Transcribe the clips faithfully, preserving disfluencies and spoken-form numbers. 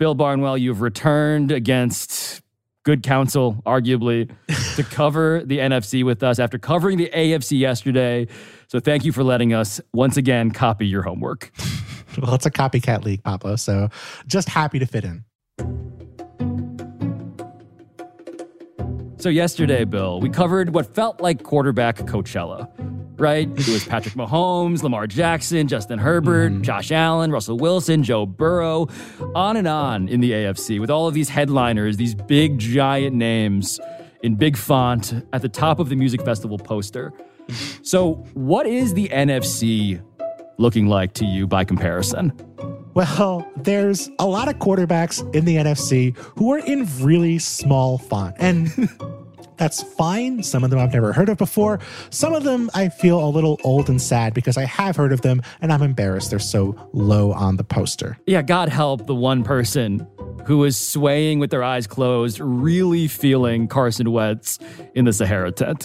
Bill Barnwell, you've returned against good counsel, arguably, to cover the N F C with us after covering the A F C yesterday. So thank you for letting us, once again, copy your homework. Well, it's a copycat league, Pablo, so just happy to fit in. So yesterday, Bill, we covered what felt like quarterback Coachella, right? It was Patrick Mahomes, Lamar Jackson, Justin Herbert, mm. Josh Allen, Russell Wilson, Joe Burrow, on and on in the A F C with all of these headliners, these big, giant names in big font at the top of the music festival poster. So what is the N F C looking like to you by comparison? Well, there's a lot of quarterbacks in the N F C who are in really small font, and that's fine. Some of them I've never heard of before. Some of them I feel a little old and sad because I have heard of them, and I'm embarrassed they're so low on the poster. Yeah, God help the one person who is swaying with their eyes closed, really feeling Carson Wentz in the Sahara tent.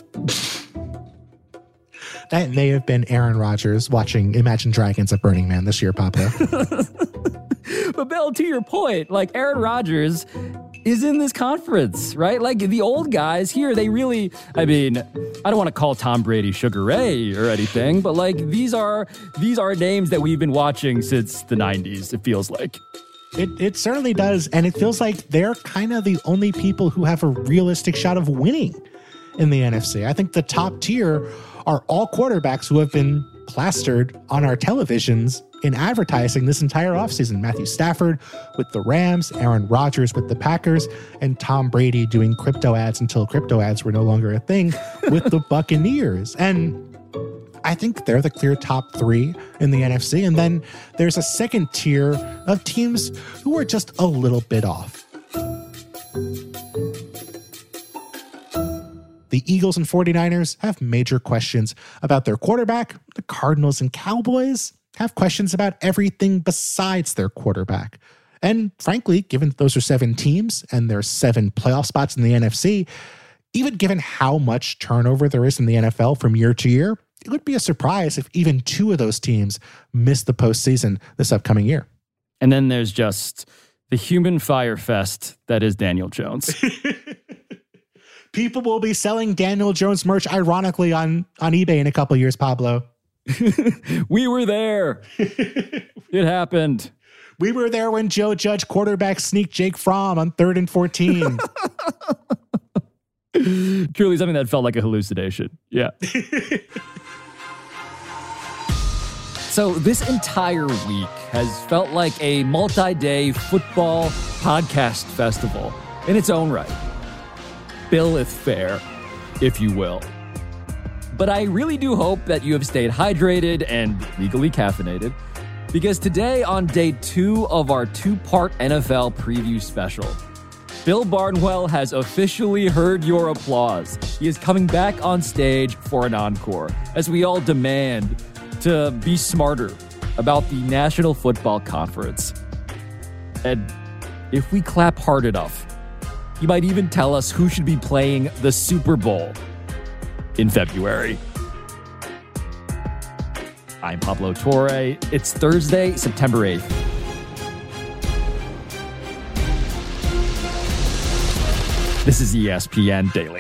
That may have been Aaron Rodgers watching Imagine Dragons at Burning Man this year, Pablo. But Bill, to your point, like Aaron Rodgers is in this conference, right? Like the old guys here, they really, I mean, I don't want to call Tom Brady Sugar Ray or anything, but like these are these are names that we've been watching since the nineties, it feels like. It it certainly does, and it feels like they're kind of the only people who have a realistic shot of winning in the N F C. I think the top tier are all quarterbacks who have been plastered on our televisions in advertising this entire offseason. Matthew Stafford with the Rams, Aaron Rodgers with the Packers, and Tom Brady doing crypto ads until crypto ads were no longer a thing with the Buccaneers. And I think they're the clear top three in the N F C. And then there's a second tier of teams who are just a little bit off. The Eagles and 49ers have major questions about their quarterback. The Cardinals and Cowboys have questions about everything besides their quarterback. And frankly, given those are seven teams and there's seven playoff spots in the N F C, even given how much turnover there is in the N F L from year to year, it would be a surprise if even two of those teams miss the postseason this upcoming year. And then there's just the human fire fest that is Daniel Jones. People will be selling Daniel Jones merch, ironically, on, on eBay in a couple years, Pablo. We were there. It happened. We were there when Joe Judge quarterback sneaked Jake Fromm on third and fourteen. Truly something that felt like a hallucination. Yeah. So this entire week has felt like a multi-day football podcast festival in its own right. Billeth fair, if you will. But I really do hope that you have stayed hydrated and legally caffeinated, because today, on day two of our two-part N F L preview special, Bill Barnwell has officially heard your applause. He is coming back on stage for an encore, as we all demand to be smarter about the National Football Conference. And if we clap hard enough, he might even tell us who should be playing the Super Bowl in February. I'm Pablo Torre. It's Thursday, September eighth. This is E S P N Daily.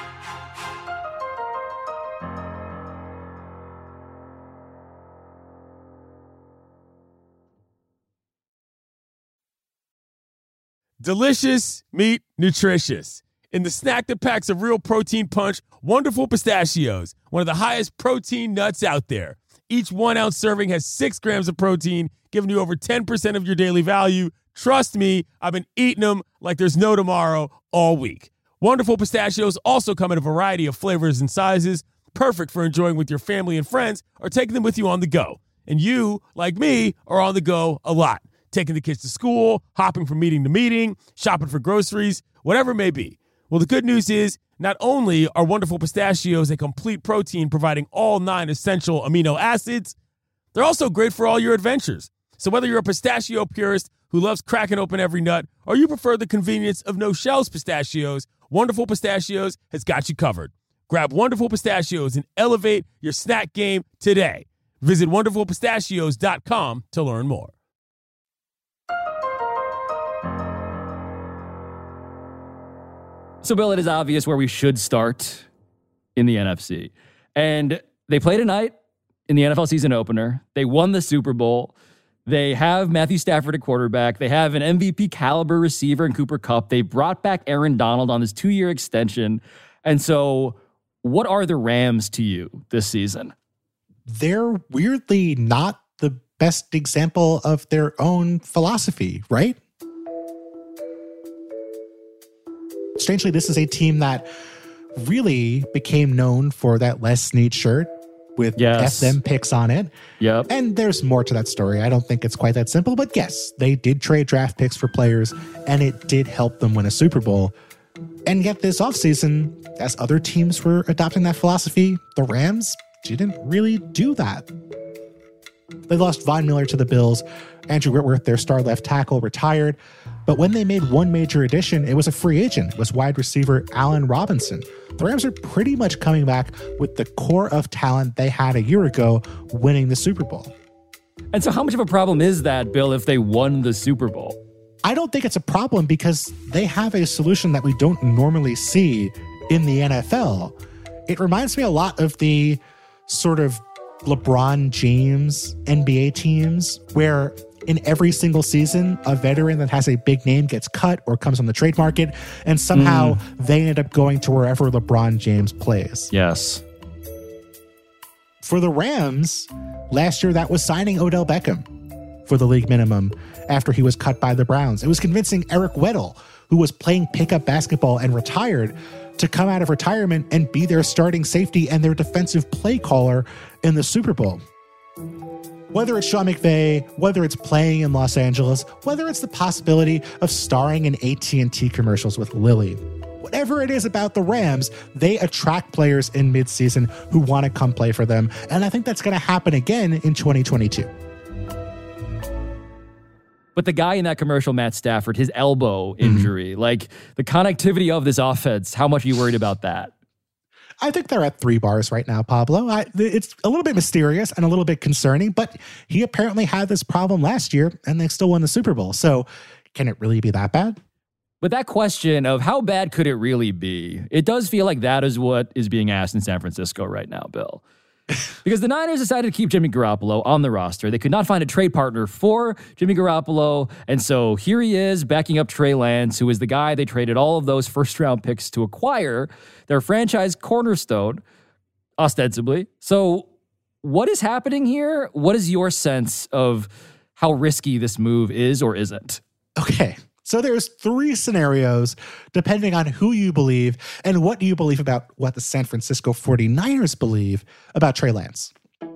Delicious meat, nutritious. In the snack that packs a real protein punch, Wonderful Pistachios, one of the highest protein nuts out there. Each one-ounce serving has six grams of protein, giving you over ten percent of your daily value. Trust me, I've been eating them like there's no tomorrow all week. Wonderful Pistachios also come in a variety of flavors and sizes, perfect for enjoying with your family and friends or taking them with you on the go. And you, like me, are on the go a lot. Taking the kids to school, hopping from meeting to meeting, shopping for groceries, whatever it may be. Well, the good news is not only are Wonderful Pistachios a complete protein providing all nine essential amino acids, they're also great for all your adventures. So whether you're a pistachio purist who loves cracking open every nut or you prefer the convenience of no-shells pistachios, Wonderful Pistachios has got you covered. Grab Wonderful Pistachios and elevate your snack game today. Visit wonderful pistachios dot com to learn more. So, Bill, it is obvious where we should start in the N F C. And they play tonight in the N F L season opener. They won the Super Bowl. They have Matthew Stafford at quarterback. They have an M V P caliber receiver in Cooper Kupp. They brought back Aaron Donald on this two-year extension. And so what are the Rams to you this season? They're weirdly not the best example of their own philosophy, right? Strangely, this is a team that really became known for that Les Snead shirt with yes. F them picks on it. Yep. And there's more to that story. I don't think it's quite that simple, but yes, they did trade draft picks for players, and it did help them win a Super Bowl. And yet this offseason, as other teams were adopting that philosophy, the Rams didn't really do that. They lost Von Miller to the Bills. Andrew Whitworth, their star left tackle, retired. But when they made one major addition, it was a free agent. It was wide receiver Allen Robinson. The Rams are pretty much coming back with the core of talent they had a year ago, winning the Super Bowl. And so how much of a problem is that, Bill, if they won the Super Bowl? I don't think it's a problem because they have a solution that we don't normally see in the N F L. It reminds me a lot of the sort of LeBron James N B A teams where in every single season, a veteran that has a big name gets cut or comes on the trade market, and somehow mm. they end up going to wherever LeBron James plays. Yes. For the Rams, last year that was signing Odell Beckham for the league minimum after he was cut by the Browns. It was convincing Eric Weddle, who was playing pickup basketball and retired, to come out of retirement and be their starting safety and their defensive play caller in the Super Bowl. Whether it's Sean McVay, whether it's playing in Los Angeles, whether it's the possibility of starring in A T and T commercials with Lily, whatever it is about the Rams, they attract players in midseason who want to come play for them. And I think that's going to happen again in twenty twenty-two. But the guy in that commercial, Matt Stafford, his elbow injury, mm-hmm. like the connectivity of this offense, how much are you worried about that? I think they're at three bars right now, Pablo. I, it's a little bit mysterious and a little bit concerning, but he apparently had this problem last year and they still won the Super Bowl. So can it really be that bad? But that question of how bad could it really be, it does feel like that is what is being asked in San Francisco right now, Bill. Because the Niners decided to keep Jimmy Garoppolo on the roster. They could not find a trade partner for Jimmy Garoppolo. And so here he is backing up Trey Lance, who is the guy they traded all of those first-round picks to acquire, their franchise cornerstone, ostensibly. So what is happening here? What is your sense of how risky this move is or isn't? Okay. So there's three scenarios depending on who you believe and what you believe about what the San Francisco forty-niners believe about Trey Lance.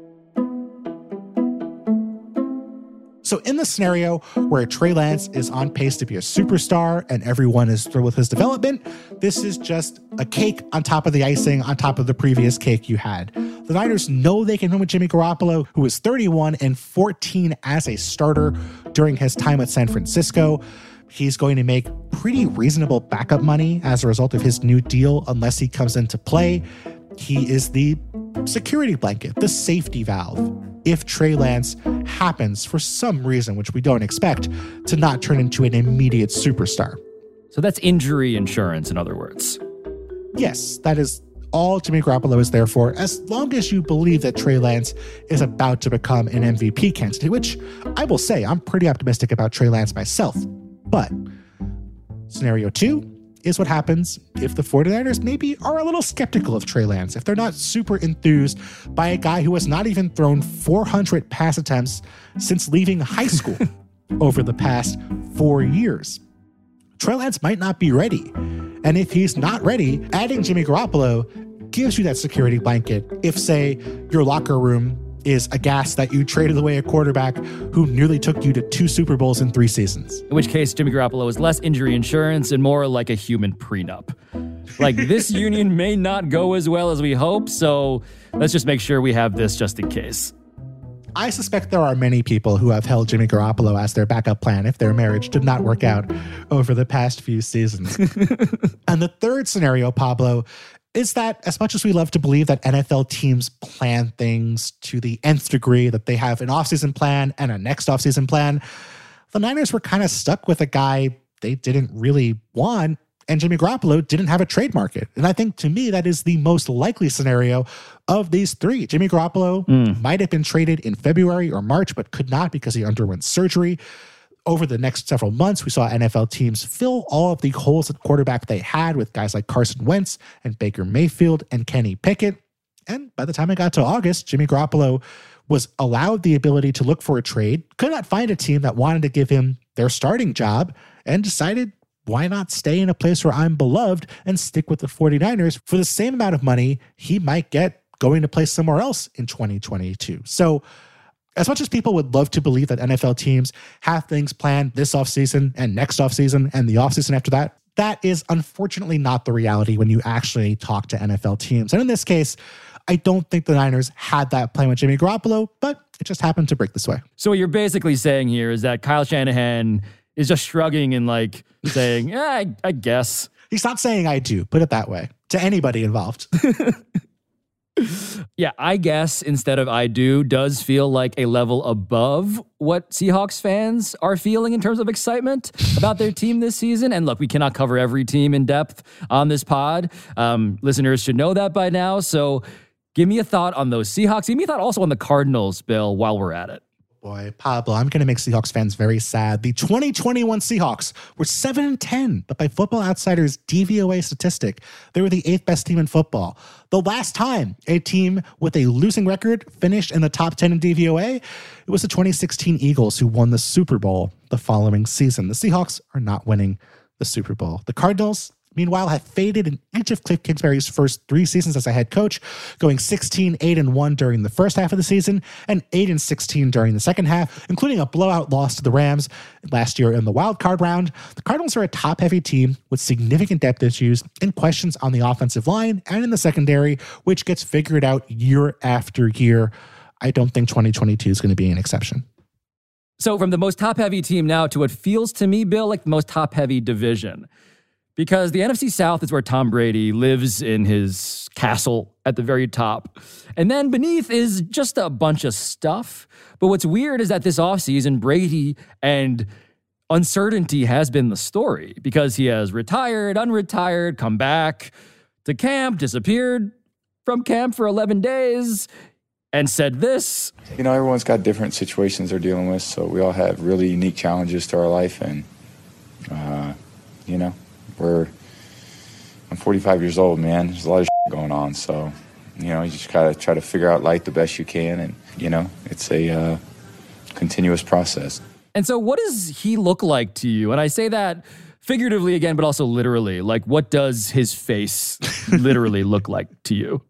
So in the scenario where Trey Lance is on pace to be a superstar and everyone is thrilled with his development, this is just a cake on top of the icing on top of the previous cake you had. The Niners know they can win with Jimmy Garoppolo, who is thirty-one and fourteen as a starter during his time at San Francisco. He's going to make pretty reasonable backup money as a result of his new deal unless he comes into play. He is the security blanket, the safety valve, if Trey Lance happens for some reason, which we don't expect, to not turn into an immediate superstar. So that's injury insurance, in other words. Yes, that is all Jimmy Garoppolo is there for, as long as you believe that Trey Lance is about to become an M V P candidate, which I will say I'm pretty optimistic about Trey Lance myself. But scenario two is what happens if the forty-niners maybe are a little skeptical of Trey Lance, if they're not super enthused by a guy who has not even thrown four hundred pass attempts since leaving high school over the past four years. Trey Lance might not be ready. And if he's not ready, adding Jimmy Garoppolo gives you that security blanket if, say, your locker room is aghast that you traded away a quarterback who nearly took you to two Super Bowls in three seasons. In which case, Jimmy Garoppolo is less injury insurance and more like a human prenup. Like, this union may not go as well as we hope, so let's just make sure we have this just in case. I suspect there are many people who have held Jimmy Garoppolo as their backup plan if their marriage did not work out over the past few seasons. And the third scenario, Pablo, is that as much as we love to believe that N F L teams plan things to the nth degree, that they have an offseason plan and a next offseason plan, the Niners were kind of stuck with a guy they didn't really want and Jimmy Garoppolo didn't have a trade market. And I think, to me, that is the most likely scenario of these three. Jimmy Garoppolo mm. might have been traded in February or March, but could not because he underwent surgery. Over the next several months, we saw N F L teams fill all of the holes at quarterback they had with guys like Carson Wentz and Baker Mayfield and Kenny Pickett. And by the time it got to August, Jimmy Garoppolo was allowed the ability to look for a trade, could not find a team that wanted to give him their starting job, and decided, why not stay in a place where I'm beloved and stick with the 49ers for the same amount of money he might get going to play somewhere else in twenty twenty-two. So as much as people would love to believe that N F L teams have things planned this offseason and next offseason and the offseason after that, that is unfortunately not the reality when you actually talk to N F L teams. And in this case, I don't think the Niners had that plan with Jimmy Garoppolo, but it just happened to break this way. So what you're basically saying here is that Kyle Shanahan is just shrugging and like saying, yeah, I, I guess. He's not saying I do, put it that way, to anybody involved. Yeah, I guess instead of I do does feel like a level above what Seahawks fans are feeling in terms of excitement about their team this season. And look, we cannot cover every team in depth on this pod. Um, listeners should know that by now. So give me a thought on those Seahawks. Give me a thought also on the Cardinals, Bill, while we're at it. Boy, Pablo, I'm going to make Seahawks fans very sad. The twenty twenty-one Seahawks were seven and ten, but by Football Outsiders' D V O A statistic, they were the eighth best team in football. The last time a team with a losing record finished in the top ten in D V O A, it was the twenty sixteen Eagles who won the Super Bowl the following season. The Seahawks are not winning the Super Bowl. The Cardinals, meanwhile, have faded in each of Cliff Kingsbury's first three seasons as a head coach, going sixteen, eight, and one during the first half of the season and eight and sixteen during the second half, including a blowout loss to the Rams last year in the wild card round. The Cardinals are a top-heavy team with significant depth issues and questions on the offensive line and in the secondary, which gets figured out year after year. I don't think twenty twenty-two is going to be an exception. So from the most top-heavy team now to what feels to me, Bill, like the most top-heavy division. Because the N F C South is where Tom Brady lives in his castle at the very top. And then beneath is just a bunch of stuff. But what's weird is that this offseason, Brady and uncertainty has been the story. Because he has retired, unretired, come back to camp, disappeared from camp for eleven days, and said this. You know, everyone's got different situations they're dealing with. So we all have really unique challenges to our life. And, uh, you know. We're, I'm forty-five years old, man. There's a lot of shit going on. So, you know, you just gotta try to figure out life the best you can. And, you know, it's a uh, continuous process. And so what does he look like to you? And I say that figuratively again, but also literally. Like, what does his face literally look like to you?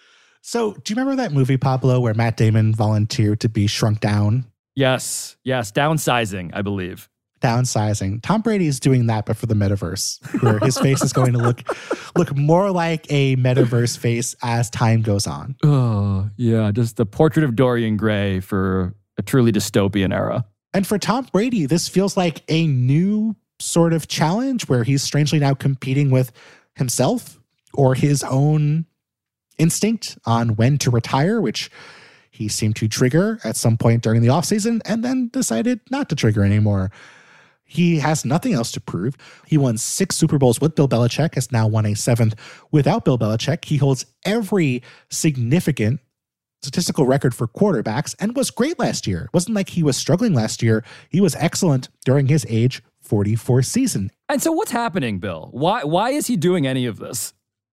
So do you remember that movie, Pablo, where Matt Damon volunteered to be shrunk down? Yes. Yes. Downsizing, I believe. Downsizing. Tom Brady is doing that, but for the metaverse, where his face is going to look look more like a metaverse face as time goes on. Oh, yeah. Just the portrait of Dorian Gray for a truly dystopian era. And for Tom Brady, this feels like a new sort of challenge where he's strangely now competing with himself or his own instinct on when to retire, which he seemed to trigger at some point during the offseason and then decided not to trigger anymore. He has nothing else to prove. He won six Super Bowls with Bill Belichick, has now won a seventh without Bill Belichick. He holds every significant statistical record for quarterbacks and was great last year. It wasn't like he was struggling last year. He was excellent during his age forty-four season. And so what's happening, Bill? Why, why is he doing any of this?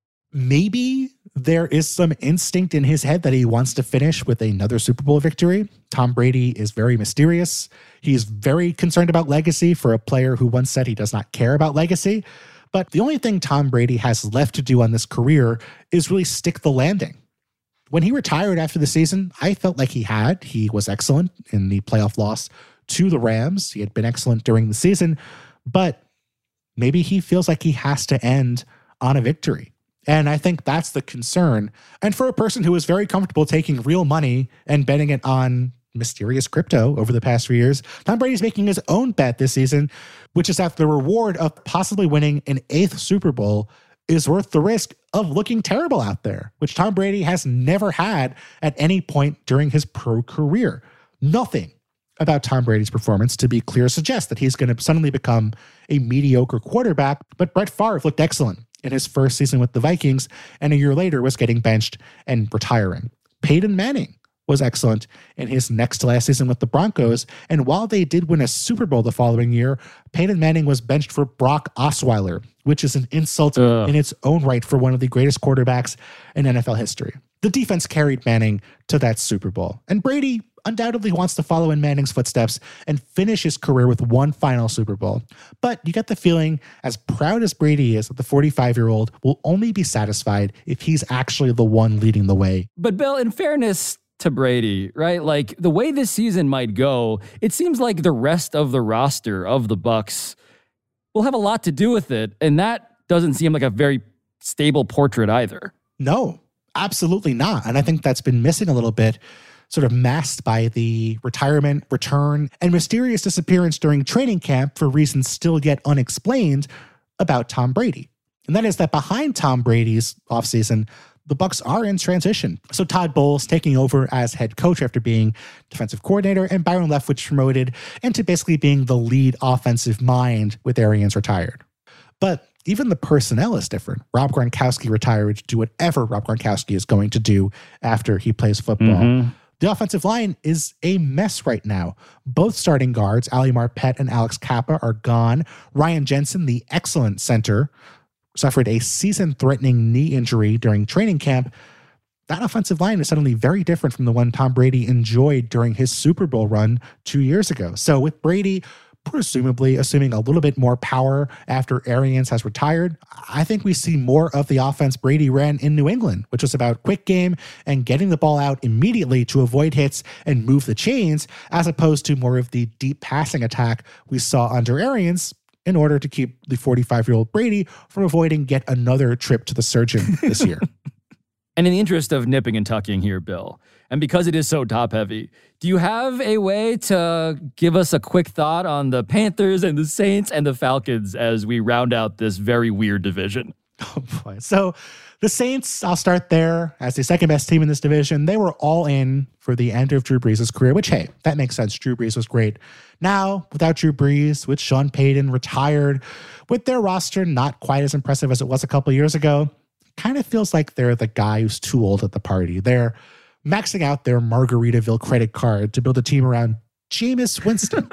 Maybe there is some instinct in his head that he wants to finish with another Super Bowl victory. Tom Brady is very mysterious. He's very concerned about legacy for a player who once said he does not care about legacy. But the only thing Tom Brady has left to do on this career is really stick the landing. When he retired after the season, I felt like he had. He was excellent in the playoff loss to the Rams. He had been excellent during the season. But maybe he feels like he has to end on a victory. And I think that's the concern. And for a person who is very comfortable taking real money and betting it on mysterious crypto over the past few years, Tom Brady's making his own bet this season, which is that the reward of possibly winning an eighth Super Bowl is worth the risk of looking terrible out there, which Tom Brady has never had at any point during his pro career. Nothing about Tom Brady's performance, to be clear, suggests that he's going to suddenly become a mediocre quarterback, but Brett Favre looked excellent in his first season with the Vikings, and a year later was getting benched and retiring. Peyton Manning was excellent in his next to last season with the Broncos, and while they did win a Super Bowl the following year, Peyton Manning was benched for Brock Osweiler, which is an insult Ugh. in its own right for one of the greatest quarterbacks in N F L history. The defense carried Manning to that Super Bowl, and Brady undoubtedly wants to follow in Manning's footsteps and finish his career with one final Super Bowl. But you get the feeling, as proud as Brady is, that the forty-five-year-old will only be satisfied if he's actually the one leading the way. But Bill, in fairness to Brady, right? Like, the way this season might go, it seems like the rest of the roster of the Bucs will have a lot to do with it, and that doesn't seem like a very stable portrait either. No, absolutely not. And I think that's been missing a little bit, sort of masked by the retirement, return, and mysterious disappearance during training camp for reasons still yet unexplained about Tom Brady. And that is that behind Tom Brady's offseason, the Bucs are in transition. So Todd Bowles taking over as head coach after being defensive coordinator, and Byron Leftwich promoted into basically being the lead offensive mind with Arians retired. But even the personnel is different. Rob Gronkowski retired to do whatever Rob Gronkowski is going to do after he plays football. Mm-hmm. The offensive line is a mess right now. Both starting guards, Ali Marpet and Alex Kappa, are gone. Ryan Jensen, the excellent center, suffered a season-threatening knee injury during training camp. That offensive line is suddenly very different from the one Tom Brady enjoyed during his Super Bowl run two years ago. So with Brady presumably assuming a little bit more power after Arians has retired, I think we see more of the offense Brady ran in New England, which was about quick game and getting the ball out immediately to avoid hits and move the chains, as opposed to more of the deep passing attack we saw under Arians, in order to keep the forty-five-year-old Brady from avoiding yet another trip to the surgeon this year. And in the interest of nipping and tucking here, Bill, and because it is so top-heavy, do you have a way to give us a quick thought on the Panthers and the Saints and the Falcons as we round out this very weird division? Oh, boy. So the Saints, I'll start there, as the second-best team in this division. They were all in for the end of Drew Brees' career, which, hey, that makes sense. Drew Brees was great. Now, without Drew Brees, with Sean Payton retired, with their roster not quite as impressive as it was a couple years ago, kind of feels like they're the guy who's too old at the party. They're maxing out their Margaritaville credit card to build a team around Jameis Winston.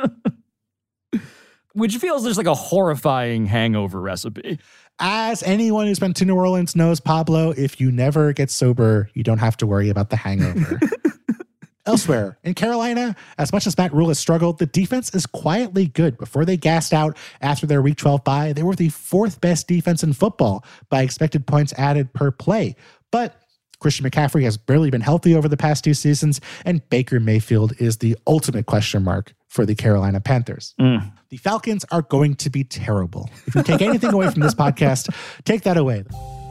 Which feels just like a horrifying hangover recipe. As anyone who's been to New Orleans knows, Pablo, if you never get sober, you don't have to worry about the hangover. Elsewhere, in Carolina, as much as Matt Rule has struggled, the defense is quietly good. Before they gassed out after their Week twelve bye, they were the fourth best defense in football by expected points added per play. But Christian McCaffrey has barely been healthy over the past two seasons, and Baker Mayfield is the ultimate question mark for the Carolina Panthers. Mm. The Falcons are going to be terrible. If you take anything away from this podcast, take that away.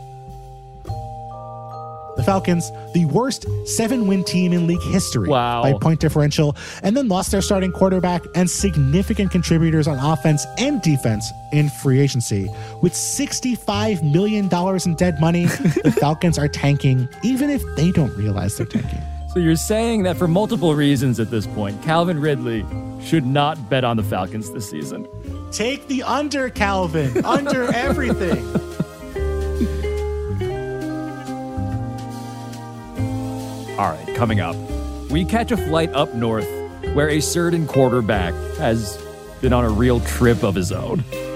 The Falcons, the worst seven-win team in league history wow. by point differential, and then lost their starting quarterback and significant contributors on offense and defense in free agency. With sixty-five million dollars in dead money, the Falcons are tanking, even if they don't realize they're tanking. So you're saying that for multiple reasons at this point, Calvin Ridley should not bet on the Falcons this season. Take the under, Calvin. Under everything. All right, coming up, we catch a flight up north where a certain quarterback has been on a real trip of his own.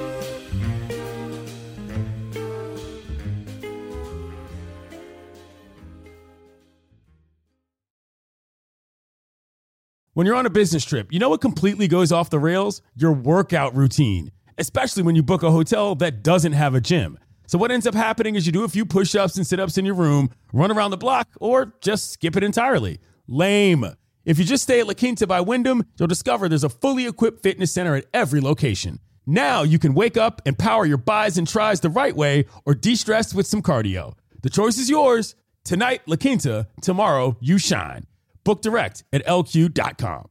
When you're on a business trip, you know what completely goes off the rails? Your workout routine, especially when you book a hotel that doesn't have a gym. So what ends up happening is you do a few push-ups and sit-ups in your room, run around the block, or just skip it entirely. Lame. If you just stay at La Quinta by Wyndham, you'll discover there's a fully equipped fitness center at every location. Now you can wake up and power your buys and tries the right way or de-stress with some cardio. The choice is yours. Tonight, La Quinta. Tomorrow, you shine. Book direct at L Q dot com.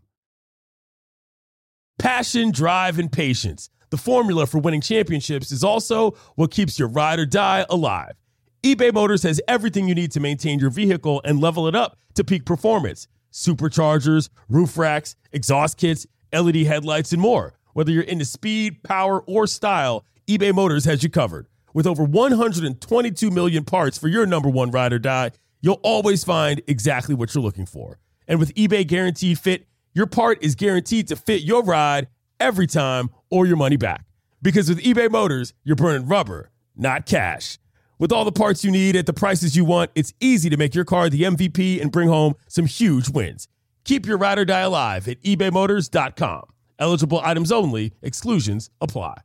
Passion, drive, and patience. The formula for winning championships is also what keeps your ride or die alive. eBay Motors has everything you need to maintain your vehicle and level it up to peak performance. superchargers, roof racks, exhaust kits, L E D headlights, and more. Whether you're into speed, power, or style, eBay Motors has you covered. With over one hundred twenty-two million parts for your number one ride or die, you'll always find exactly what you're looking for. And with eBay Guaranteed Fit, your part is guaranteed to fit your ride every time or your money back. Because with eBay Motors, you're burning rubber, not cash. With all the parts you need at the prices you want, it's easy to make your car the M V P and bring home some huge wins. Keep your ride or die alive at ebay motors dot com. Eligible items only. Exclusions apply.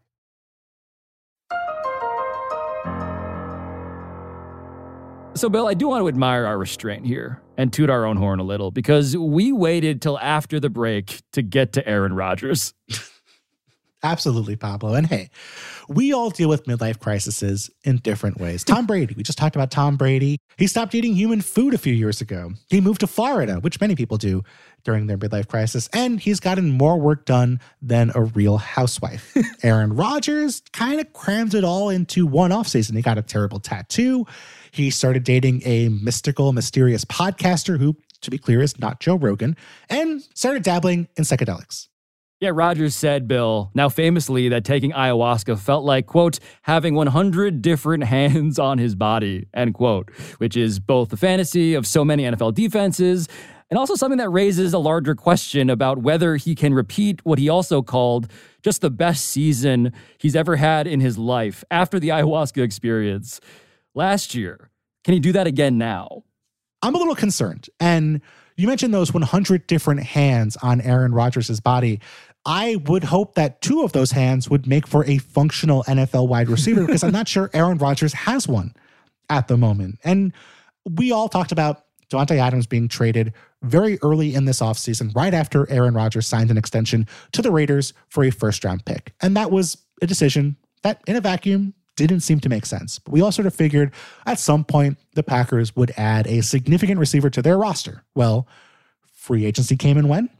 So, Bill, I do want to admire our restraint here and toot our own horn a little because we waited till after the break to get to Aaron Rodgers. Absolutely, Pablo. And hey, we all deal with midlife crises in different ways. Tom Brady, we just talked about Tom Brady. He stopped eating human food a few years ago. He moved to Florida, which many people do during their midlife crisis. And he's gotten more work done than a real housewife. Aaron Rodgers kind of crammed it all into one offseason. He got a terrible tattoo. He started dating a mystical, mysterious podcaster who, to be clear, is not Joe Rogan, and started dabbling in psychedelics. Yeah, Rodgers said, Bill, now famously, that taking ayahuasca felt like, quote, having one hundred different hands on his body, end quote, which is both the fantasy of so many N F L defenses and also something that raises a larger question about whether he can repeat what he also called just the best season he's ever had in his life after the ayahuasca experience last year. Can he do that again now? I'm a little concerned. And you mentioned those one hundred different hands on Aaron Rodgers' body. I would hope that two of those hands would make for a functional N F L wide receiver because I'm not sure Aaron Rodgers has one at the moment. And we all talked about Davante Adams being traded very early in this offseason, right after Aaron Rodgers signed an extension to the Raiders for a first-round pick. And that was a decision that, in a vacuum, didn't seem to make sense. But we all sort of figured at some point the Packers would add a significant receiver to their roster. Well, free agency came and went.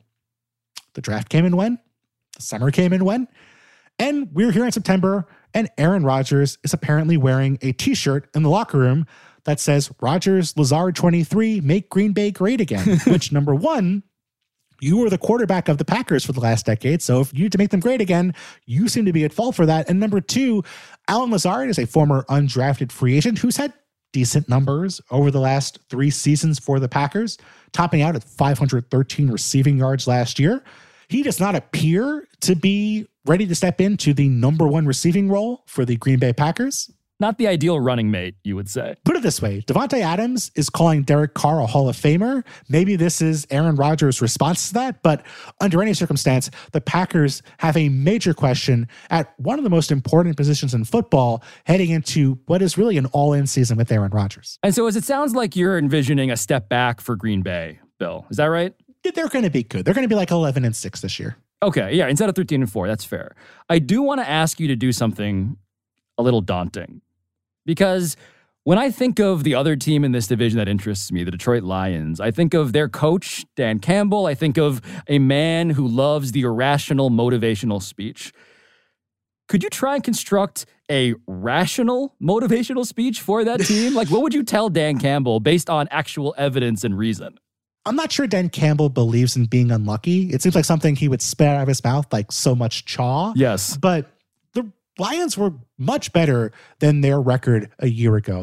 The draft came and went. The summer came and went. And we're here in September, and Aaron Rodgers is apparently wearing a t-shirt in the locker room that says, Rodgers, Lazard twenty-three, make Green Bay great again. Which, number one, you were the quarterback of the Packers for the last decade, so if you need to make them great again, you seem to be at fault for that. And number two, Allen Lazard is a former undrafted free agent who's had decent numbers over the last three seasons for the Packers, topping out at five hundred thirteen receiving yards last year. He does not appear to be ready to step into the number one receiving role for the Green Bay Packers. Not the ideal running mate, you would say. Put it this way, Davante Adams is calling Derek Carr a Hall of Famer. Maybe this is Aaron Rodgers' response to that, but under any circumstance, the Packers have a major question at one of the most important positions in football heading into what is really an all-in season with Aaron Rodgers. And so as it sounds like you're envisioning a step back for Green Bay, Bill, is that right? They're going to be good. They're going to be like eleven and six this year. Okay, yeah, instead of thirteen and four, that's fair. I do want to ask you to do something a little daunting. Because when I think of the other team in this division that interests me, the Detroit Lions, I think of their coach, Dan Campbell. I think of a man who loves the irrational motivational speech. Could you try and construct a rational motivational speech for that team? Like, what would you tell Dan Campbell based on actual evidence and reason? I'm not sure Dan Campbell believes in being unlucky. It seems like something he would spit out of his mouth, like so much chaw. Yes. But the Lions were much better than their record a year ago.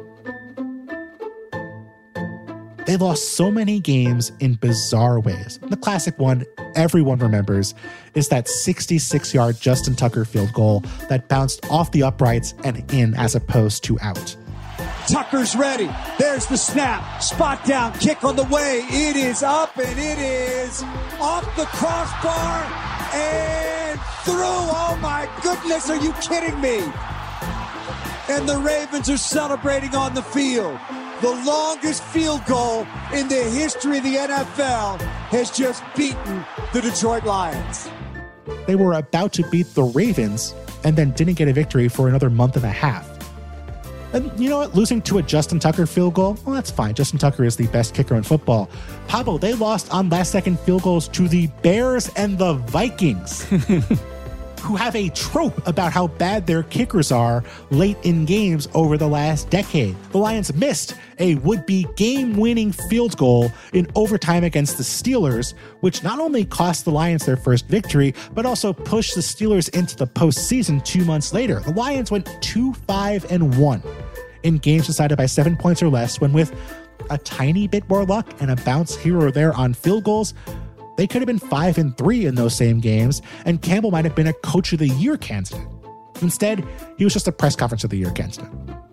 They lost so many games in bizarre ways. The classic one everyone remembers is that sixty-six-yard Justin Tucker field goal that bounced off the uprights and in as opposed to out. Tucker's ready. There's the snap. Spot down. Kick on the way. It is up and it is off the crossbar and through. Oh my goodness, are you kidding me? And the Ravens are celebrating on the field. The longest field goal in the history of the N F L has just beaten the Detroit Lions. They were about to beat the Ravens and then didn't get a victory for another month and a half. And you know what? Losing to a Justin Tucker field goal, well, that's fine. Justin Tucker is the best kicker in football. Pablo, they lost on last-second field goals to the Bears and the Vikings. who have a trope about how bad their kickers are late in games over the last decade. The Lions missed a would-be game-winning field goal in overtime against the Steelers, which not only cost the Lions their first victory, but also pushed the Steelers into the postseason two months later. The Lions went two five and one in games decided by seven points or less, when with a tiny bit more luck and a bounce here or there on field goals, they could have been five and three in those same games, and Campbell might have been a Coach of the Year candidate. Instead, he was just a press conference of the year candidate.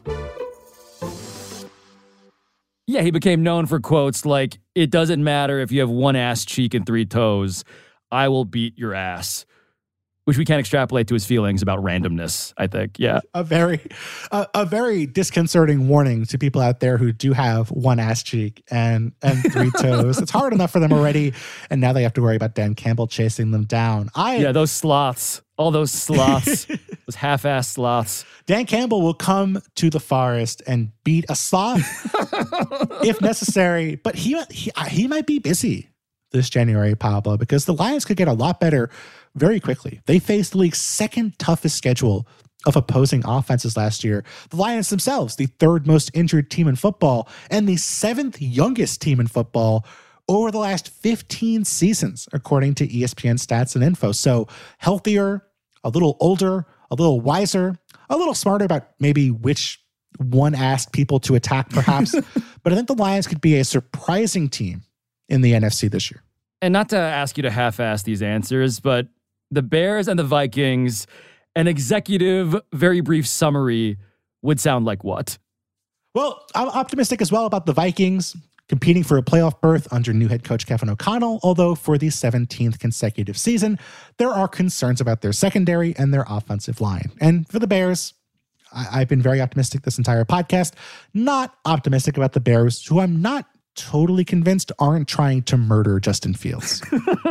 Yeah, he became known for quotes like, "It doesn't matter if you have one ass cheek and three toes. I will beat your ass." Which we can't extrapolate to his feelings about randomness, I think. Yeah. A very, a, a very disconcerting warning to people out there who do have one ass cheek and, and three toes. It's hard enough for them already, and now they have to worry about Dan Campbell chasing them down. I Yeah, those sloths. All those sloths. Those half-ass sloths. Dan Campbell will come to the forest and beat a sloth if necessary, but he, he he might be busy this January, Pablo, because the Lions could get a lot better very quickly. They faced the league's second toughest schedule of opposing offenses last year. The Lions themselves, the third most injured team in football and the seventh youngest team in football over the last fifteen seasons, according to E S P N stats and info. So healthier, a little older, a little wiser, a little smarter about maybe which one asked people to attack, perhaps. But I think the Lions could be a surprising team in the N F C this year. And not to ask you to half-ass these answers, but the Bears and the Vikings, an executive, very brief summary would sound like what? Well, I'm optimistic as well about the Vikings competing for a playoff berth under new head coach Kevin O'Connell, although for the seventeenth consecutive season, there are concerns about their secondary and their offensive line. And for the Bears, I- I've been very optimistic this entire podcast, not optimistic about the Bears, who I'm not totally convinced aren't trying to murder Justin Fields.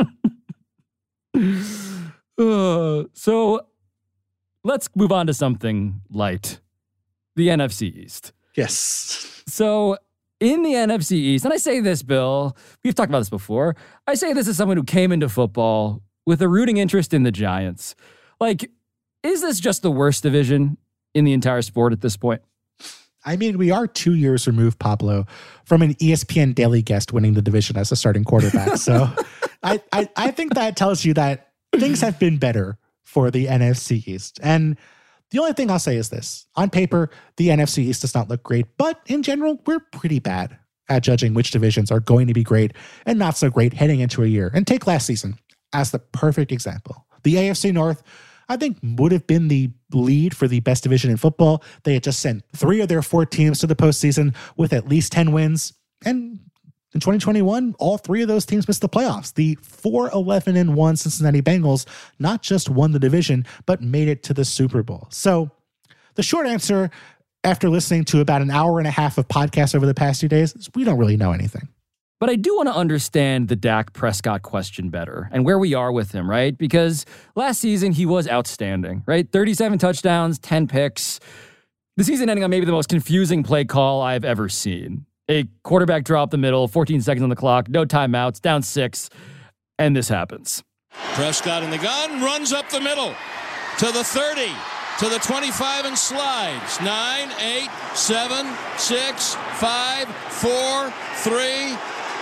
uh, so let's move on to something light. The N F C East. Yes. So in the N F C East, and I say this, Bill, we've talked about this before. I say this as someone who came into football with a rooting interest in the Giants. Like, is this just the worst division in the entire sport at this point? I mean, we are two years removed, Pablo, from an E S P N Daily guest winning the division as a starting quarterback. So I, I, I think that tells you that things have been better for the N F C East. And the only thing I'll say is this. On paper, the N F C East does not look great, but in general, we're pretty bad at judging which divisions are going to be great and not so great heading into a year. And take last season as the perfect example. The A F C North, I think, would have been the lead for the best division in football. They had just sent three of their four teams to the postseason with at least ten wins. And in twenty twenty-one, all three of those teams missed the playoffs. The four eleven and one Cincinnati Bengals not just won the division, but made it to the Super Bowl. So the short answer, after listening to about an hour and a half of podcasts over the past few days, is we don't really know anything. But I do want to understand the Dak Prescott question better and where we are with him, right? Because last season, he was outstanding, right? thirty-seven touchdowns, ten picks. The season ending on maybe the most confusing play call I've ever seen. A quarterback draw up the middle, fourteen seconds on the clock, no timeouts, down six, and this happens. Prescott in the gun, runs up the middle to the thirty, to the twenty-five and slides. Nine, eight, seven, six, five, four, three,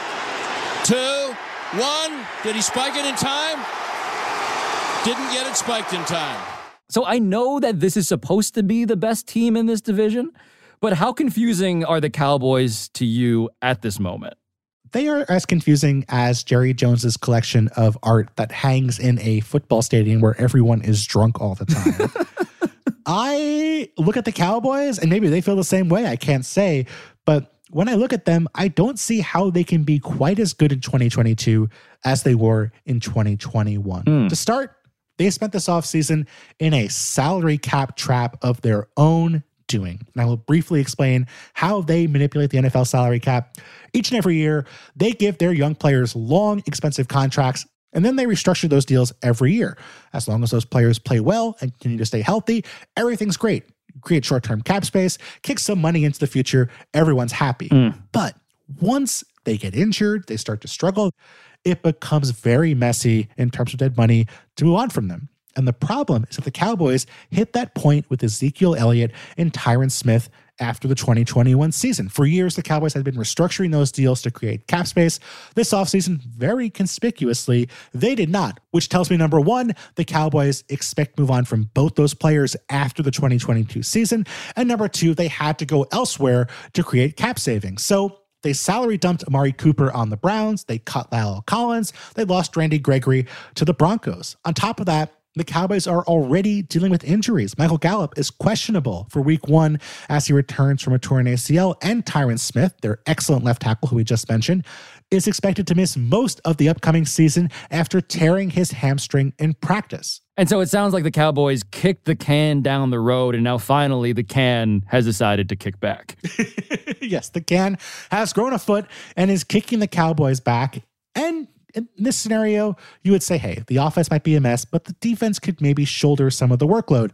two, one. Did he spike it in time? Didn't get it spiked in time. So I know that this is supposed to be the best team in this division, but how confusing are the Cowboys to you at this moment? They are as confusing as Jerry Jones's collection of art that hangs in a football stadium where everyone is drunk all the time. I look at the Cowboys, and maybe they feel the same way, I can't say, but when I look at them, I don't see how they can be quite as good in twenty twenty-two as they were in twenty twenty-one. Mm. To start, they spent this offseason in a salary cap trap of their own doing. And I will briefly explain how they manipulate the N F L salary cap. Each and every year, they give their young players long, expensive contracts, and then they restructure those deals every year. As long as those players play well and continue to stay healthy, everything's great. Create short-term cap space, kick some money into the future, everyone's happy. Mm. But once they get injured, they start to struggle, it becomes very messy in terms of dead money to move on from them. And the problem is that the Cowboys hit that point with Ezekiel Elliott and Tyron Smith after the twenty twenty-one season. For years, the Cowboys had been restructuring those deals to create cap space. This offseason, very conspicuously, they did not, which tells me, number one, the Cowboys expect to move on from both those players after the twenty twenty-two season. And number two, they had to go elsewhere to create cap savings. So they salary dumped Amari Cooper on the Browns. They cut La'el Collins. They lost Randy Gregory to the Broncos. On top of that, the Cowboys are already dealing with injuries. Michael Gallup is questionable for week one as he returns from a torn A C L, and Tyron Smith, their excellent left tackle who we just mentioned, is expected to miss most of the upcoming season after tearing his hamstring in practice. And so it sounds like the Cowboys kicked the can down the road, and now finally the can has decided to kick back. Yes, the can has grown a foot and is kicking the Cowboys back. And in this scenario, you would say, hey, the offense might be a mess, but the defense could maybe shoulder some of the workload.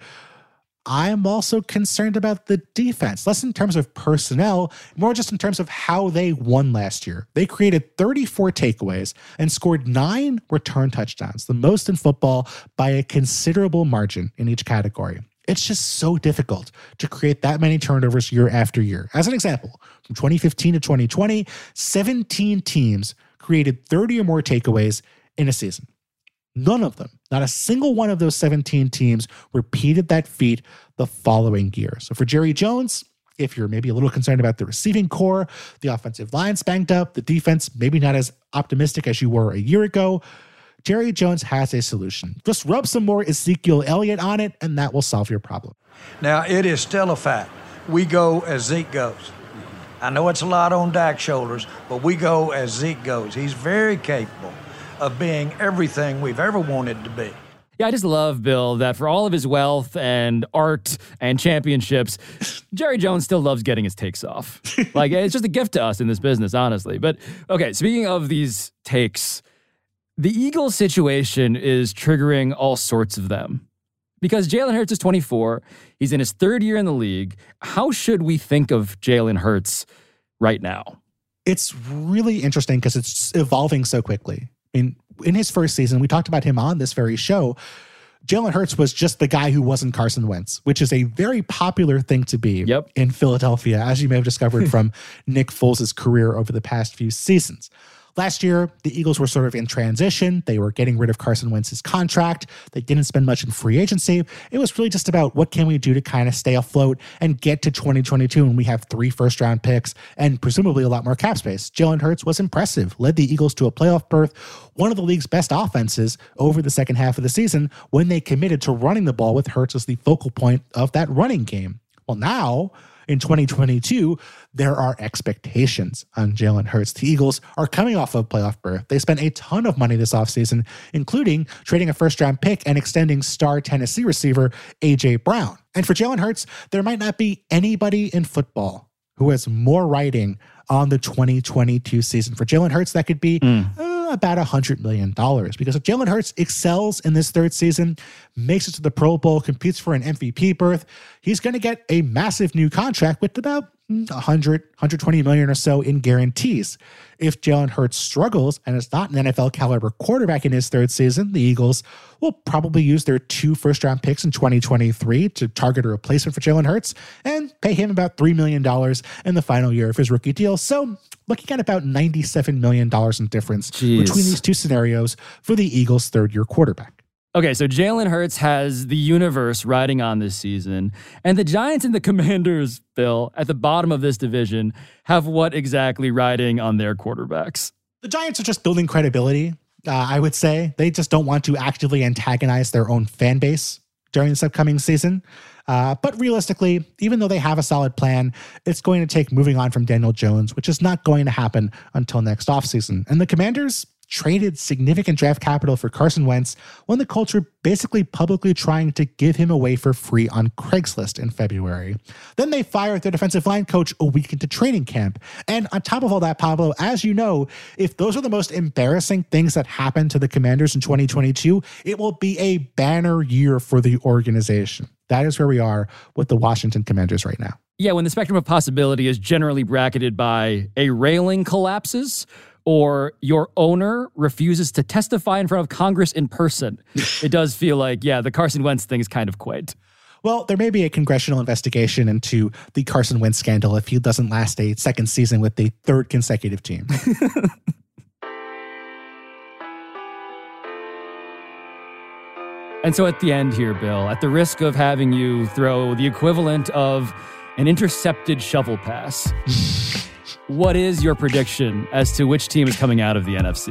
I'm also concerned about the defense, less in terms of personnel, more just in terms of how they won last year. They created thirty-four takeaways and scored nine return touchdowns, the most in football by a considerable margin in each category. It's just so difficult to create that many turnovers year after year. As an example, from twenty fifteen to twenty twenty, seventeen teams created thirty or more takeaways in a season. None of them, not a single one of those seventeen teams, repeated that feat the following year. So for Jerry Jones, if you're maybe a little concerned about the receiving core, the offensive line's banged up, the defense maybe not as optimistic as you were a year ago, Jerry Jones has a solution. Just rub some more Ezekiel Elliott on it, and that will solve your problem. Now, it is still a fact. We go as Zeke goes. I know it's a lot on Dak's shoulders, but we go as Zeke goes. He's very capable of being everything we've ever wanted to be. Yeah, I just love, Bill, that for all of his wealth and art and championships, Jerry Jones still loves getting his takes off. Like, it's just a gift to us in this business, honestly. But, okay, speaking of these takes, the Eagles situation is triggering all sorts of them. Because Jalen Hurts is twenty-four. He's in his third year in the league. How should we think of Jalen Hurts right now? It's really interesting because it's evolving so quickly. I mean, in his first season, we talked about him on this very show. Jalen Hurts was just the guy who wasn't Carson Wentz, which is a very popular thing to be yep. in Philadelphia, as you may have discovered from Nick Foles' career over the past few seasons. Last year, the Eagles were sort of in transition. They were getting rid of Carson Wentz's contract. They didn't spend much in free agency. It was really just about what can we do to kind of stay afloat and get to twenty twenty-two when we have three first-round picks and presumably a lot more cap space. Jalen Hurts was impressive, led the Eagles to a playoff berth, one of the league's best offenses over the second half of the season when they committed to running the ball with Hurts as the focal point of that running game. Well, now, in twenty twenty-two, there are expectations on Jalen Hurts. The Eagles are coming off of playoff berth. They spent a ton of money this offseason, including trading a first-round pick and extending star Tennessee receiver A J Brown. And for Jalen Hurts, there might not be anybody in football who has more writing on the twenty twenty-two season. For Jalen Hurts, that could be mm. uh, about one hundred million dollars. Because if Jalen Hurts excels in this third season, makes it to the Pro Bowl, competes for an M V P berth, he's going to get a massive new contract with about one hundred, one hundred twenty million or so in guarantees. If Jalen Hurts struggles and is not an N F L caliber quarterback in his third season, the Eagles will probably use their two first round picks in twenty twenty-three to target a replacement for Jalen Hurts and pay him about three million dollars in the final year of his rookie deal. So looking at about ninety-seven million dollars in difference Jeez. between these two scenarios for the Eagles' third year quarterback. Okay, so Jalen Hurts has the universe riding on this season, and the Giants and the Commanders, Bill, at the bottom of this division, have what exactly riding on their quarterbacks? The Giants are just building credibility, uh, I would say. They just don't want to actively antagonize their own fan base during this upcoming season. Uh, but realistically, even though they have a solid plan, it's going to take moving on from Daniel Jones, which is not going to happen until next offseason. And the Commanders traded significant draft capital for Carson Wentz when the culture basically publicly trying to give him away for free on Craigslist in February. Then they fired their defensive line coach a week into training camp. And on top of all that, Pablo, as you know, if those are the most embarrassing things that happened to the Commanders in twenty twenty-two, it will be a banner year for the organization. That is where we are with the Washington Commanders right now. Yeah, when the spectrum of possibility is generally bracketed by a railing collapses or your owner refuses to testify in front of Congress in person. It does feel like, yeah, the Carson Wentz thing is kind of quaint. Well, there may be a congressional investigation into the Carson Wentz scandal if he doesn't last a second season with the third consecutive team. And so at the end here, Bill, at the risk of having you throw the equivalent of an intercepted shovel pass, what is your prediction as to which team is coming out of the N F C?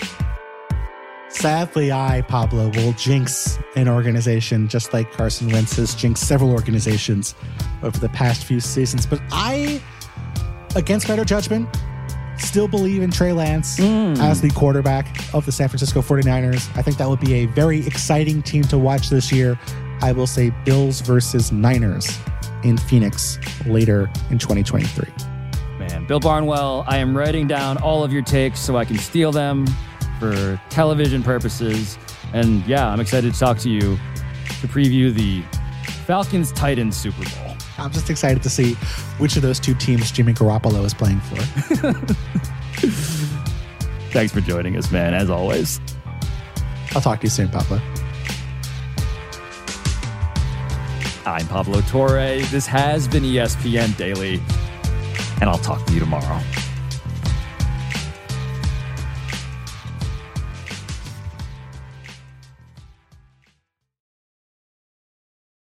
Sadly, I, Pablo, will jinx an organization just like Carson Wentz has jinxed several organizations over the past few seasons. But I, against better judgment, still believe in Trey Lance mm. as the quarterback of the San Francisco forty-niners. I think that would be a very exciting team to watch this year. I will say Bills versus Niners in Phoenix later in twenty twenty-three. Man, Bill Barnwell, I am writing down all of your takes so I can steal them for television purposes. And yeah, I'm excited to talk to you to preview the Falcons-Titans Super Bowl. I'm just excited to see which of those two teams Jimmy Garoppolo is playing for. Thanks for joining us, man, as always. I'll talk to you soon, Pablo. I'm Pablo Torre. This has been E S P N Daily, and I'll talk to you tomorrow.